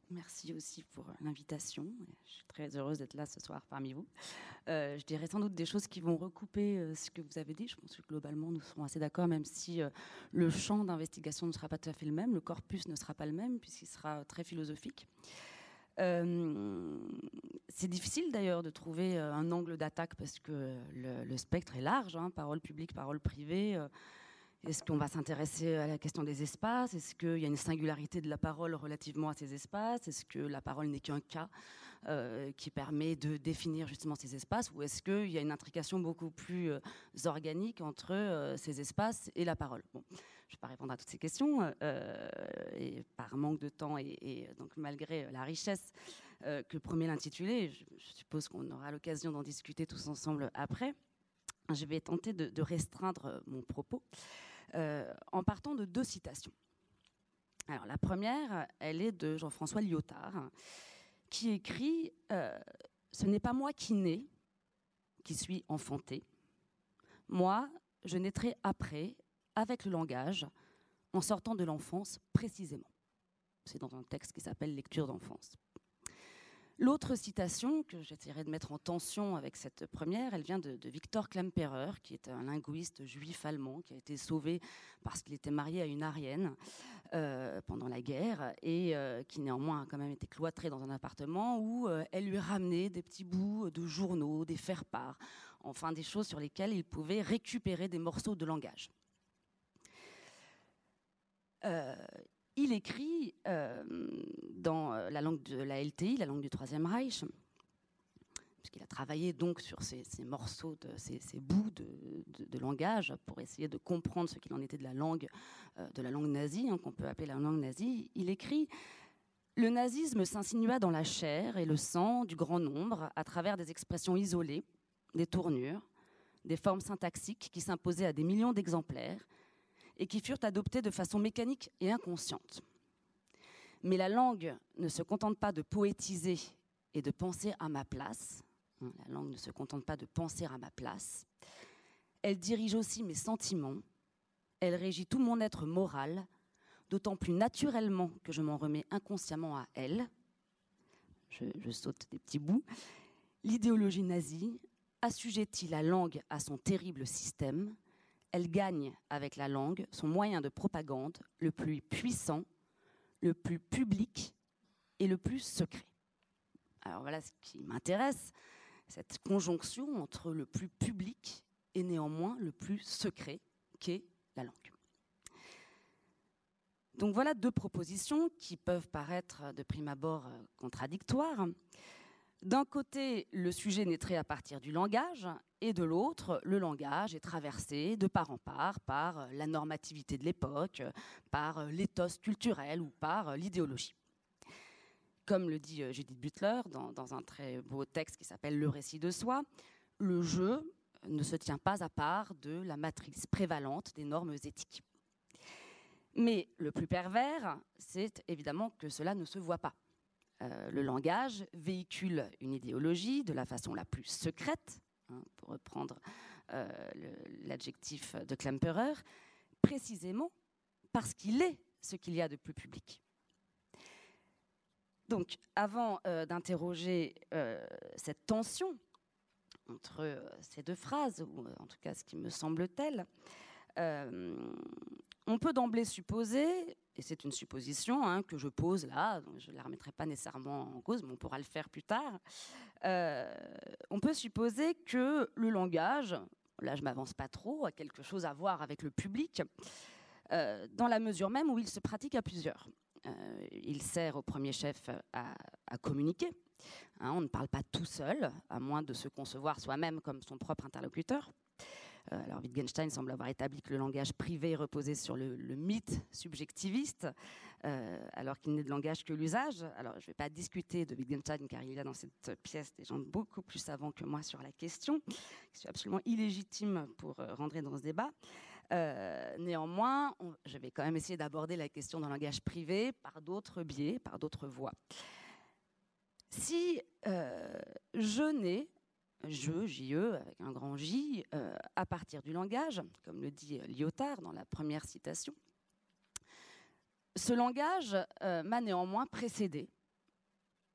Merci aussi pour l'invitation. Je suis très heureuse d'être là ce soir parmi vous. Je dirais sans doute des choses qui vont recouper ce que vous avez dit. Je pense que globalement, nous serons assez d'accord, même si le champ d'investigation ne sera pas tout à fait le même, le corpus ne sera pas le même, puisqu'il sera très philosophique. C'est difficile d'ailleurs de trouver un angle d'attaque parce que le spectre est large, hein, parole publique, parole privée. Est-ce qu'on va s'intéresser à la question des espaces? Est-ce qu'il y a une singularité de la parole relativement à ces espaces? Est-ce que la parole n'est qu'un cas qui permet de définir justement ces espaces? Ou est-ce qu'il y a une intrication beaucoup plus organique entre ces espaces et la parole? Bon, je ne vais pas répondre à toutes ces questions, et par manque de temps et donc malgré la richesse que promet l'intitulé, je suppose qu'on aura l'occasion d'en discuter tous ensemble après. Je vais tenter de restreindre mon propos en partant de 2 citations. Alors, la première, elle est de Jean-François Lyotard, qui écrit « Ce n'est pas moi qui nais, qui suis enfanté. Moi, je naîtrai après, avec le langage, en sortant de l'enfance précisément. » C'est dans un texte qui s'appelle « Lecture d'enfance ». L'autre citation que j'essaierai de mettre en tension avec cette première, elle vient de Victor Klemperer, qui est un linguiste juif allemand qui a été sauvé parce qu'il était marié à une Aryenne pendant la guerre et qui néanmoins a quand même été cloîtré dans un appartement où elle lui ramenait des petits bouts de journaux, des faire-part, enfin des choses sur lesquelles il pouvait récupérer des morceaux de langage. Il écrit dans la langue de la LTI, la langue du Troisième Reich, puisqu'il a travaillé donc sur ces morceaux, ces bouts de langage pour essayer de comprendre ce qu'il en était de la langue nazie, hein, qu'on peut appeler la langue nazie. Il écrit « Le nazisme s'insinua dans la chair et le sang du grand nombre à travers des expressions isolées, des tournures, des formes syntaxiques qui s'imposaient à des millions d'exemplaires, et qui furent adoptées de façon mécanique et inconsciente. Mais la langue ne se contente pas de poétiser et de penser à ma place. La langue ne se contente pas de penser à ma place. Elle dirige aussi mes sentiments. Elle régit tout mon être moral, d'autant plus naturellement que je m'en remets inconsciemment à elle. » Je saute des petits bouts. « L'idéologie nazie assujettit la langue à son terrible système. Elle gagne avec la langue son moyen de propagande le plus puissant, le plus public et le plus secret. » Alors voilà ce qui m'intéresse, cette conjonction entre le plus public et néanmoins le plus secret qu'est la langue. Donc voilà 2 propositions qui peuvent paraître de prime abord contradictoires. D'un côté, le sujet naîtrait à partir du langage, et de l'autre, le langage est traversé de part en part par la normativité de l'époque, par l'éthos culturel ou par l'idéologie. Comme le dit Judith Butler dans un très beau texte qui s'appelle « Le récit de soi », le jeu ne se tient pas à part de la matrice prévalente des normes éthiques. Mais le plus pervers, c'est évidemment que cela ne se voit pas. Le langage véhicule une idéologie de la façon la plus secrète, hein, pour reprendre l'adjectif de Klemperer, précisément parce qu'il est ce qu'il y a de plus public. Donc, avant d'interroger cette tension entre ces 2 phrases, ou en tout cas ce qui me semble tel, on peut d'emblée supposer, et c'est une supposition hein, que je pose là, donc je ne la remettrai pas nécessairement en cause, mais on pourra le faire plus tard, on peut supposer que le langage, là je ne m'avance pas trop, a quelque chose à voir avec le public, dans la mesure même où il se pratique à plusieurs. Il sert au premier chef à communiquer. Hein, on ne parle pas tout seul, à moins de se concevoir soi-même comme son propre interlocuteur. Alors Wittgenstein semble avoir établi que le langage privé reposait sur le mythe subjectiviste, alors qu'il n'est de langage que l'usage. Alors je ne vais pas discuter de Wittgenstein, car il y a dans cette pièce des gens beaucoup plus savants que moi sur la question, qui sont absolument illégitimes pour rentrer dans ce débat. Néanmoins, je vais quand même essayer d'aborder la question d'un langage privé par d'autres biais, par d'autres voies. Si je nais, J-E, avec un grand J, à partir du langage, comme le dit Lyotard dans la première citation, ce langage m'a néanmoins précédé,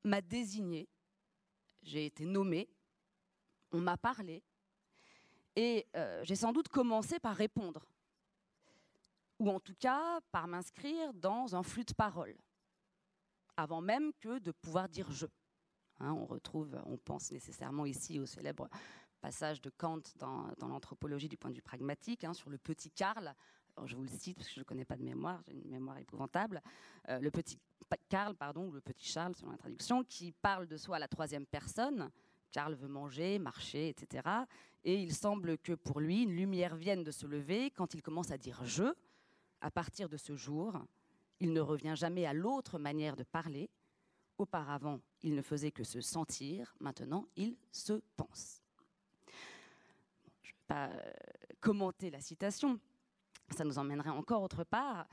m'a désigné, j'ai été nommée, on m'a parlé, et j'ai sans doute commencé par répondre, ou en tout cas par m'inscrire dans un flux de paroles, avant même que de pouvoir dire « je ». Hein, on pense nécessairement ici au célèbre passage de Kant dans l'anthropologie du point de vue pragmatique, hein, sur le petit Karl. Alors je vous le cite parce que je ne connais pas de mémoire, j'ai une mémoire épouvantable. Le petit Karl, pardon, ou le petit Charles selon la traduction, qui parle de soi à la troisième personne. Karl veut manger, marcher, etc. Et il semble que pour lui, une lumière vienne de se lever quand il commence à dire « je ». À partir de ce jour, il ne revient jamais à l'autre manière de parler. Auparavant, il ne faisait que se sentir. Maintenant, il se pense. Je ne vais pas commenter la citation. Ça nous emmènerait encore autre part.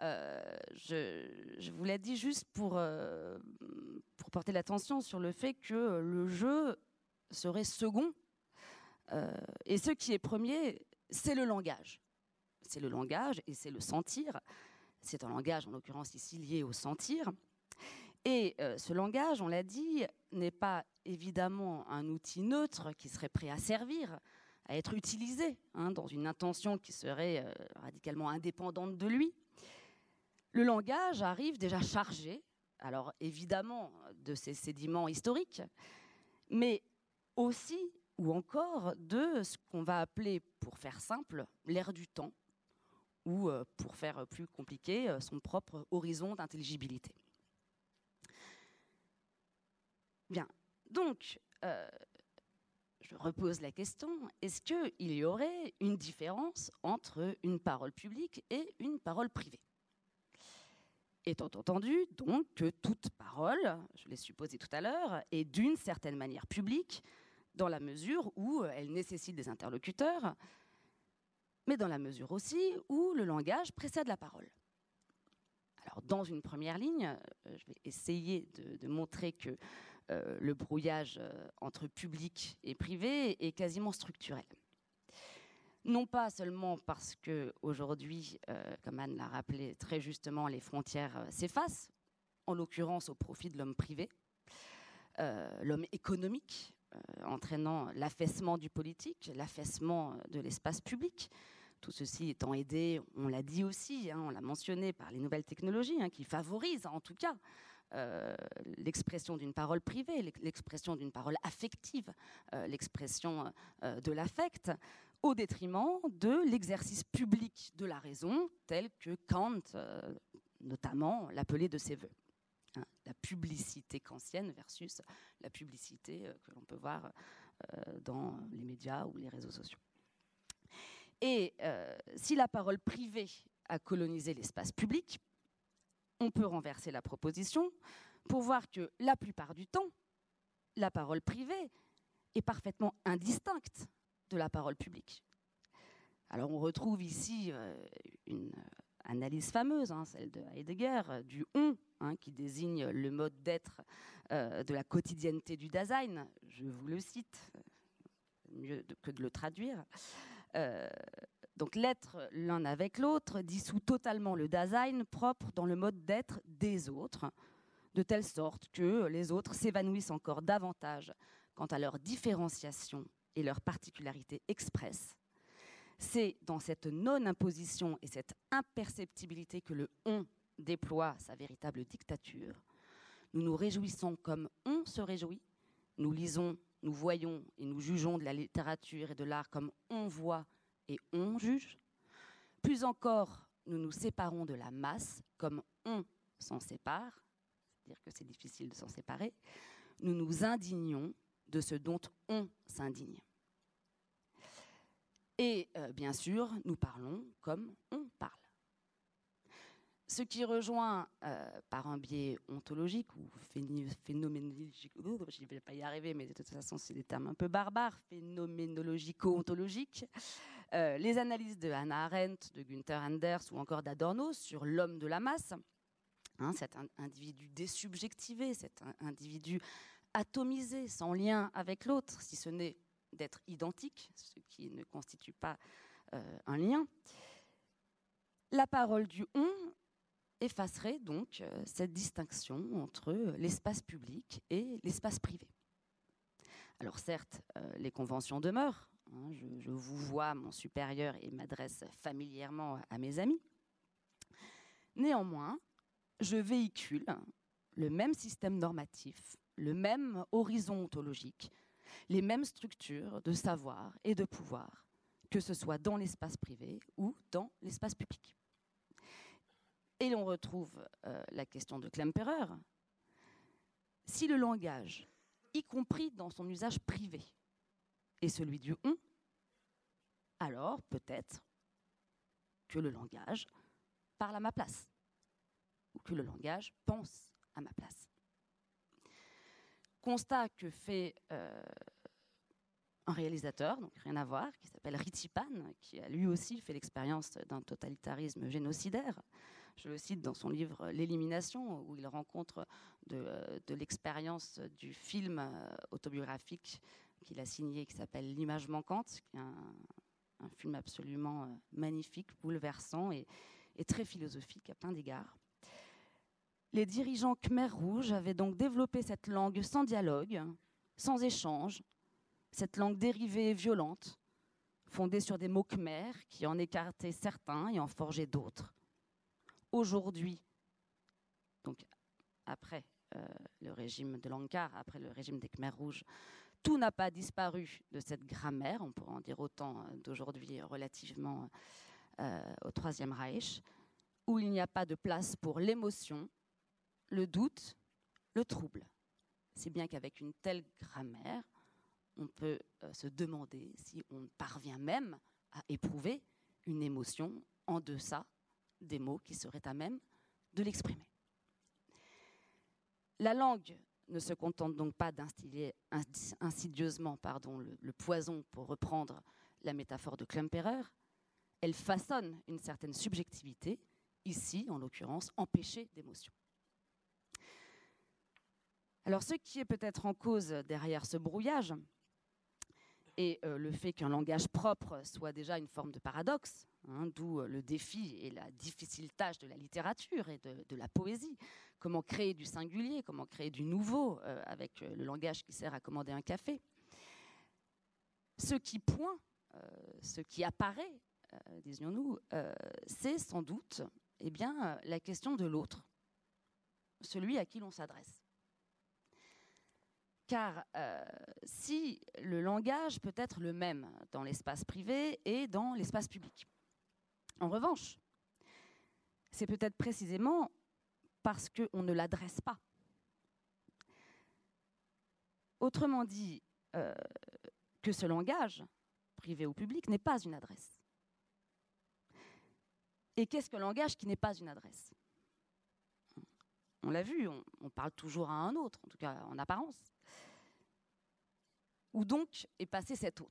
Je vous l'ai dit juste pour porter l'attention sur le fait que le jeu serait second. Et ce qui est premier, c'est le langage. C'est le langage et c'est le sentir. C'est un langage, en l'occurrence ici, lié au sentir. Et ce langage, on l'a dit, n'est pas évidemment un outil neutre qui serait prêt à servir, à être utilisé hein, dans une intention qui serait radicalement indépendante de lui. Le langage arrive déjà chargé, alors évidemment de ses sédiments historiques, mais aussi ou encore de ce qu'on va appeler, pour faire simple, l'ère du temps, ou pour faire plus compliqué, son propre horizon d'intelligibilité. Bien, donc, je repose la question, est-ce qu'il y aurait une différence entre une parole publique et une parole privée? Étant entendu, donc, que toute parole, je l'ai supposé tout à l'heure, est d'une certaine manière publique, dans la mesure où elle nécessite des interlocuteurs, mais dans la mesure aussi où le langage précède la parole. Alors, dans une première ligne, je vais essayer de montrer que le brouillage entre public et privé est quasiment structurel. Non pas seulement parce qu'aujourd'hui, comme Anne l'a rappelé très justement, les frontières s'effacent, en l'occurrence au profit de l'homme privé, l'homme économique, entraînant l'affaissement du politique, l'affaissement de l'espace public. Tout ceci étant aidé, on l'a dit aussi, hein, on l'a mentionné, par les nouvelles technologies hein, qui favorisent en tout cas l'expression d'une parole privée, l'expression d'une parole affective, l'expression de l'affect, au détriment de l'exercice public de la raison, tel que Kant, notamment, l'appelait de ses voeux. Hein, la publicité kantienne versus la publicité que l'on peut voir dans les médias ou les réseaux sociaux. Et si la parole privée a colonisé l'espace public, on peut renverser la proposition pour voir que la plupart du temps, la parole privée est parfaitement indistincte de la parole publique. Alors on retrouve ici une analyse fameuse, hein, celle de Heidegger, du « on hein, », qui désigne le mode d'être de la quotidienneté du Dasein. Je vous le cite, mieux que de le traduire. Donc l'être l'un avec l'autre dissout totalement le Dasein propre dans le mode d'être des autres, de telle sorte que les autres s'évanouissent encore davantage quant à leur différenciation et leur particularité expresse. C'est dans cette non-imposition et cette imperceptibilité que le « on » déploie sa véritable dictature. Nous nous réjouissons comme on se réjouit, nous lisons, nous voyons et nous jugeons de la littérature et de l'art comme on voit et on juge. Plus encore, nous nous séparons de la masse comme on s'en sépare, c'est-à-dire que c'est difficile de s'en séparer. Nous nous indignons de ce dont on s'indigne. Et bien sûr, nous parlons comme on parle. Ce qui rejoint par un biais ontologique ou phénoménologique, je ne vais pas y arriver, mais de toute façon c'est des termes un peu barbares, phénoménologico-ontologiques, les analyses de Hannah Arendt, de Günther Anders ou encore d'Adorno sur l'homme de la masse, hein, cet individu désubjectivé, cet individu atomisé, sans lien avec l'autre, si ce n'est d'être identique, ce qui ne constitue pas un lien. La parole du « on » effacerait donc cette distinction entre l'espace public et l'espace privé. Alors certes, les conventions demeurent. Hein, je vous vois, mon supérieur, et m'adresse familièrement à mes amis. Néanmoins, je véhicule le même système normatif, le même horizon ontologique, les mêmes structures de savoir et de pouvoir, que ce soit dans l'espace privé ou dans l'espace public. Et l'on retrouve la question de Klemperer. Si le langage, y compris dans son usage privé, est celui du « on », alors peut-être que le langage parle à ma place, ou que le langage pense à ma place. Constat que fait un réalisateur, donc rien à voir, qui s'appelle Ritipan, qui a lui aussi fait l'expérience d'un totalitarisme génocidaire. Je le cite dans son livre L'élimination, où il rencontre de l'expérience du film autobiographique qu'il a signé, qui s'appelle L'image manquante, qui est un film absolument magnifique, bouleversant et très philosophique à plein d'égards. Les dirigeants Khmer rouges avaient donc développé cette langue sans dialogue, sans échange, cette langue dérivée et violente, fondée sur des mots khmer qui en écartaient certains et en forgeaient d'autres. Aujourd'hui, donc après le régime de Lankar, après le régime des Khmers rouges, tout n'a pas disparu de cette grammaire, on pourrait en dire autant d'aujourd'hui relativement au Troisième Reich, où il n'y a pas de place pour l'émotion, le doute, le trouble. C'est bien qu'avec une telle grammaire, on peut se demander si on parvient même à éprouver une émotion en deçà des mots qui seraient à même de l'exprimer. La langue ne se contente donc pas d'instiller insidieusement le poison, pour reprendre la métaphore de Klemperer. Elle façonne une certaine subjectivité, ici, en l'occurrence, empêchée d'émotion. Alors, ce qui est peut-être en cause derrière ce brouillage, et le fait qu'un langage propre soit déjà une forme de paradoxe, hein, d'où le défi et la difficile tâche de la littérature et de la poésie. Comment créer du singulier, comment créer du nouveau avec le langage qui sert à commander un café. Ce qui pointe, ce qui apparaît, disions-nous, c'est sans doute la question de l'autre, celui à qui l'on s'adresse. Car si le langage peut être le même dans l'espace privé et dans l'espace public, en revanche, c'est peut-être précisément parce qu'on ne l'adresse pas. Autrement dit, que ce langage, privé ou public, n'est pas une adresse. Et qu'est-ce qu'un langage qui n'est pas une adresse ? On l'a vu, on parle toujours à un autre, en tout cas en apparence. Où donc est passé cet autre ?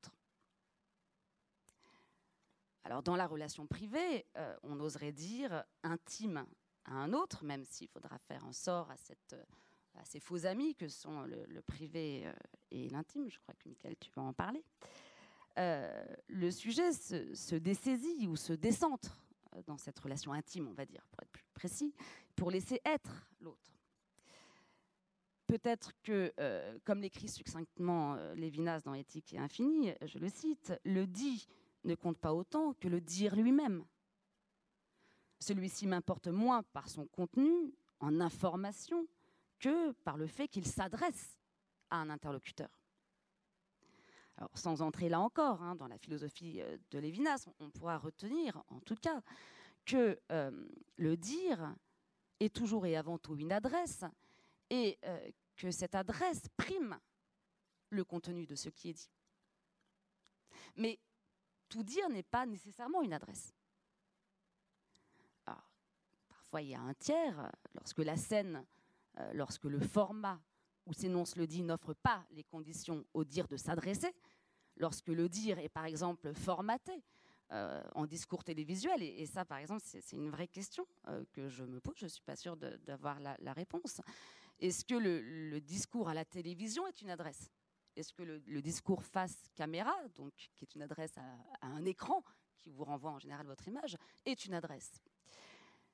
Alors dans la relation privée, on oserait dire intime à un autre, même s'il faudra faire un sort à ces faux amis que sont le privé et l'intime. Je crois que Mickaël, tu vas en parler. Le sujet se dessaisit ou se décentre dans cette relation intime, on va dire, pour être plus précis, pour laisser être l'autre. Peut-être que, comme l'écrit succinctement Lévinas dans Éthique et Infini, je le cite, « Le dit ne compte pas autant que le dire lui-même. Celui-ci m'importe moins par son contenu, en information, que par le fait qu'il s'adresse à un interlocuteur. » Alors, sans entrer là encore dans la philosophie de Lévinas, on pourra retenir, en tout cas, que le dire est toujours et avant tout une adresse, et que cette adresse prime le contenu de ce qui est dit. Mais tout dire n'est pas nécessairement une adresse. Alors, parfois, il y a un tiers, lorsque la scène, lorsque le format où s'énonce le dit n'offre pas les conditions au dire de s'adresser, lorsque le dire est par exemple formaté en discours télévisuel, et ça par exemple c'est une vraie question que je me pose, je ne suis pas sûre d'avoir la réponse. Est-ce que le discours à la télévision est une adresse ? Est-ce que le discours face caméra, donc qui est une adresse à un écran qui vous renvoie en général votre image, est une adresse ?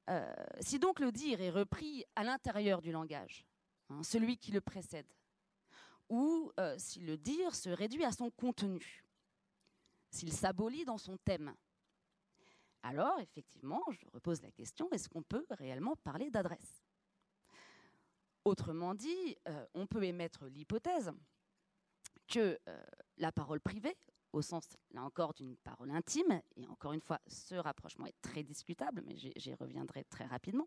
Si donc le dire est repris à l'intérieur du langage, celui qui le précède, ou si le dire se réduit à son contenu, s'il s'abolit dans son thème, alors effectivement, je repose la question, est-ce qu'on peut réellement parler d'adresse ? Autrement dit, on peut émettre l'hypothèse que la parole privée, au sens, là encore, d'une parole intime, et encore une fois, ce rapprochement est très discutable, mais j'y reviendrai très rapidement,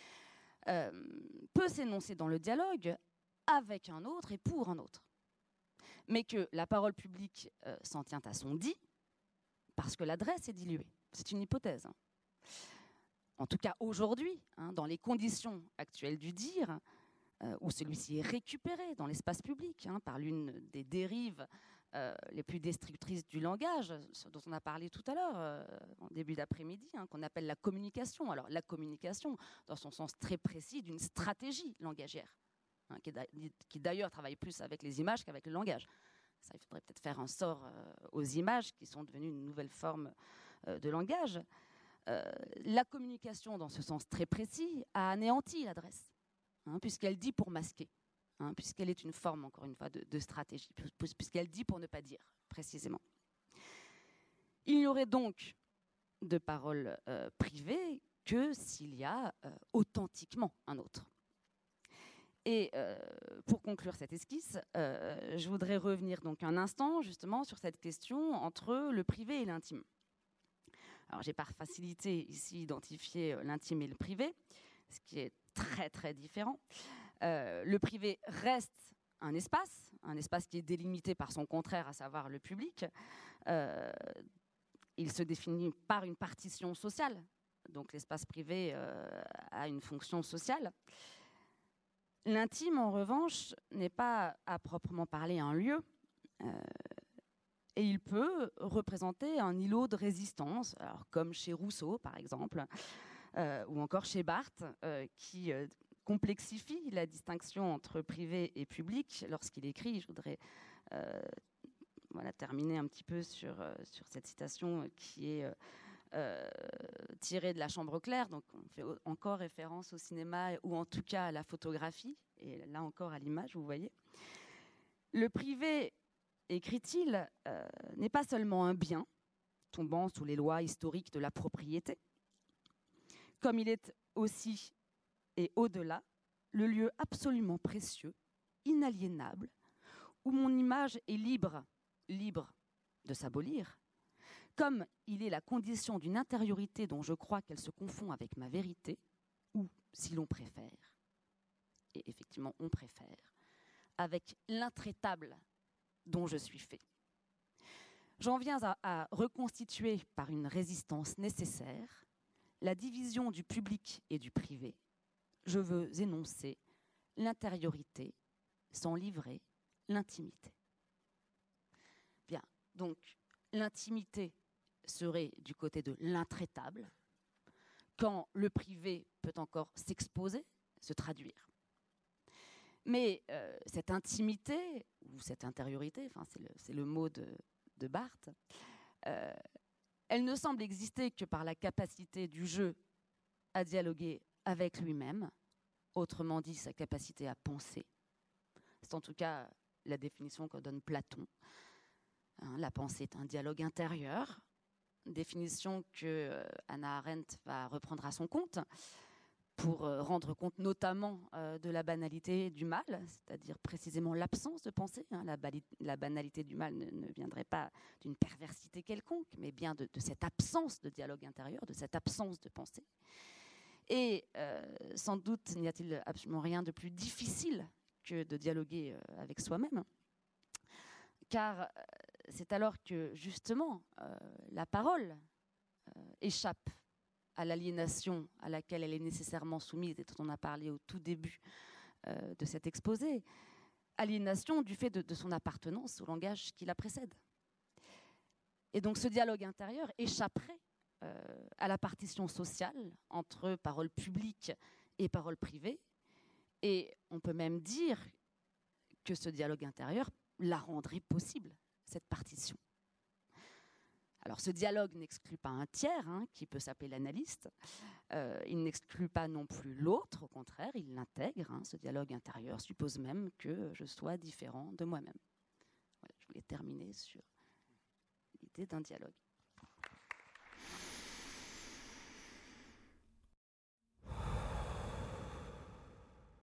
peut s'énoncer dans le dialogue avec un autre et pour un autre. Mais que la parole publique s'en tient à son dit, parce que l'adresse est diluée. C'est une hypothèse. En tout cas, aujourd'hui, dans les conditions actuelles du dire, où celui-ci est récupéré dans l'espace public par l'une des dérives les plus destructrices du langage, dont on a parlé tout à l'heure, en début d'après-midi, qu'on appelle la communication. Alors, la communication, dans son sens très précis, d'une stratégie langagière, qui d'ailleurs travaille plus avec les images qu'avec le langage. Ça, il faudrait peut-être faire un sort aux images, qui sont devenues une nouvelle forme de langage. La communication, dans ce sens très précis, a anéanti l'adresse, puisqu'elle dit pour masquer, puisqu'elle est une forme, encore une fois, de stratégie, puisqu'elle dit pour ne pas dire, précisément. Il n'y aurait donc de parole privée que s'il y a authentiquement un autre. Et pour conclure cette esquisse, je voudrais revenir donc un instant justement sur cette question entre le privé et l'intime. Alors j'ai par facilité ici identifié l'intime et le privé, ce qui est très très différent. Le privé reste un espace qui est délimité par son contraire, à savoir le public. Il se définit par une partition sociale, donc l'espace privé a une fonction sociale. L'intime, en revanche, n'est pas à proprement parler un lieu, et il peut représenter un îlot de résistance, alors comme chez Rousseau, par exemple, ou encore chez Barthes, qui complexifie la distinction entre privé et public lorsqu'il écrit. Je voudrais terminer un petit peu sur cette citation qui est tirée de La Chambre claire. Donc on fait encore référence au cinéma, ou en tout cas à la photographie, et là encore à l'image, vous voyez. Le privé, écrit-il, n'est pas seulement un bien tombant sous les lois historiques de la propriété, comme il est aussi et au-delà le lieu absolument précieux, inaliénable, où mon image est libre de s'abolir, comme il est la condition d'une intériorité dont je crois qu'elle se confond avec ma vérité, ou, si l'on préfère, et effectivement on préfère, avec l'intraitable dont je suis fait. J'en viens à reconstituer par une résistance nécessaire la division du public et du privé. Je veux énoncer l'intériorité sans livrer l'intimité. Bien, donc l'intimité serait du côté de l'intraitable, quand le privé peut encore s'exposer, se traduire. Mais cette intimité, ou cette intériorité, c'est le mot de Barthes, elle ne semble exister que par la capacité du jeu à dialoguer avec lui-même, autrement dit sa capacité à penser. C'est en tout cas la définition que donne Platon. La pensée est un dialogue intérieur, définition que Hannah Arendt va reprendre à son compte pour rendre compte notamment de la banalité du mal, c'est-à-dire précisément l'absence de pensée. La banalité du mal ne viendrait pas d'une perversité quelconque, mais bien de cette absence de dialogue intérieur, de cette absence de pensée. Et sans doute n'y a-t-il absolument rien de plus difficile que de dialoguer avec soi-même, car c'est alors que justement la parole échappe à l'aliénation à laquelle elle est nécessairement soumise et dont on a parlé au tout début de cet exposé, aliénation du fait de son appartenance au langage qui la précède. Et donc ce dialogue intérieur échapperait à la partition sociale entre parole publique et parole privée, et on peut même dire que ce dialogue intérieur la rendrait possible, cette partition. Alors ce dialogue n'exclut pas un tiers, hein, qui peut s'appeler l'analyste. Il n'exclut pas non plus l'autre, au contraire, il l'intègre. Hein. Ce dialogue intérieur suppose même que je sois différent de moi-même. Voilà, je voulais terminer sur l'idée d'un dialogue.